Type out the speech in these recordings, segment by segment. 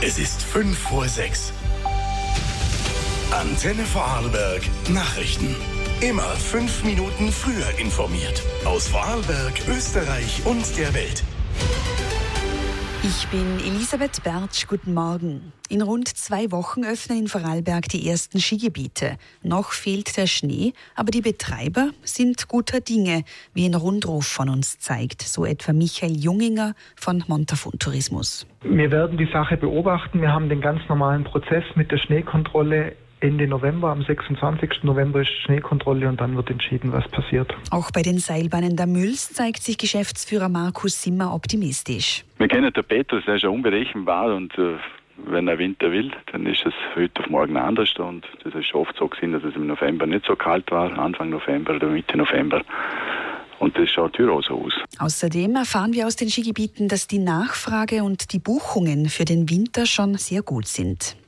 Es ist 5:06 Uhr. Antenne Vorarlberg Nachrichten. Immer 5 Minuten früher informiert. Aus Vorarlberg, Österreich und der Welt. Ich bin Elisabeth Bertsch, guten Morgen. In rund 2 Wochen öffnen in Vorarlberg die ersten Skigebiete. Noch fehlt der Schnee, aber die Betreiber sind guter Dinge, wie ein Rundruf von uns zeigt. So etwa Michael Junginger von Montafon Tourismus. Wir werden die Sache beobachten. Wir haben den ganz normalen Prozess mit der Schneekontrolle. Ende November, am 26. November ist Schneekontrolle und dann wird entschieden, was passiert. Auch bei den Seilbahnen der Müls zeigt sich Geschäftsführer Markus Simmer optimistisch. Wir kennen den Petrus, der ist ja unberechenbar und wenn er Winter will, dann ist es heute auf morgen anders und das ist schon oft so gewesen, dass es im November nicht so kalt war, Anfang November oder Mitte November. Und das schaut hier auch so aus. Außerdem erfahren wir aus den Skigebieten, dass die Nachfrage und die Buchungen für den Winter schon sehr gut sind.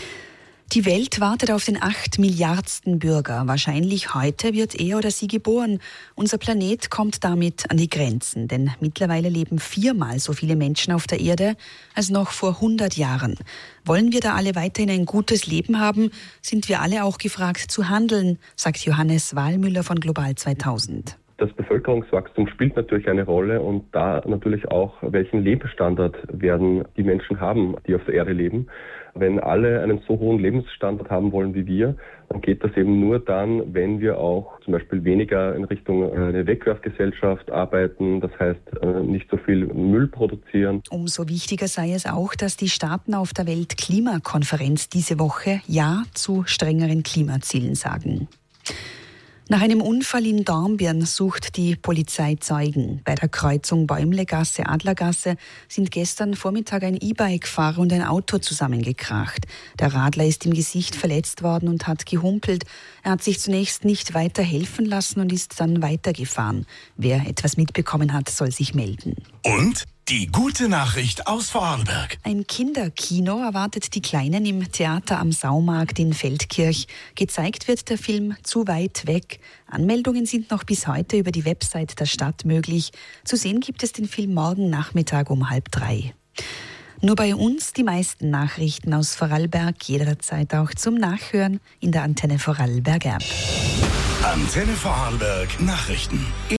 Die Welt wartet auf den 8 Milliardsten Bürger. Wahrscheinlich heute wird er oder sie geboren. Unser Planet kommt damit an die Grenzen, denn mittlerweile leben 4-mal so viele Menschen auf der Erde als noch vor 100 Jahren. Wollen wir da alle weiterhin ein gutes Leben haben, sind wir alle auch gefragt zu handeln, sagt Johannes Wahlmüller von Global 2000. Das Bevölkerungswachstum spielt natürlich eine Rolle und da natürlich auch, welchen Lebensstandard werden die Menschen haben, die auf der Erde leben. Wenn alle einen so hohen Lebensstandard haben wollen wie wir, dann geht das eben nur dann, wenn wir auch zum Beispiel weniger in Richtung eine Wegwerfgesellschaft arbeiten, das heißt nicht so viel Müll produzieren. Umso wichtiger sei es auch, dass die Staaten auf der Weltklimakonferenz diese Woche Ja zu strengeren Klimazielen sagen. Nach einem Unfall in Dornbirn sucht die Polizei Zeugen. Bei der Kreuzung Bäumlegasse-Adlergasse sind gestern Vormittag ein E-Bike-Fahrer und ein Auto zusammengekracht. Der Radler ist im Gesicht verletzt worden und hat gehumpelt. Er hat sich zunächst nicht weiter helfen lassen und ist dann weitergefahren. Wer etwas mitbekommen hat, soll sich melden. Und die gute Nachricht aus Vorarlberg. Ein Kinderkino erwartet die Kleinen im Theater am Saumarkt in Feldkirch. Gezeigt wird der Film Zu weit weg. Anmeldungen sind noch bis heute über die Website der Stadt möglich. Zu sehen gibt es den Film morgen Nachmittag um 2:30. Nur bei uns die meisten Nachrichten aus Vorarlberg, jederzeit auch zum Nachhören in der Antenne Vorarlberg App. Antenne Vorarlberg Nachrichten.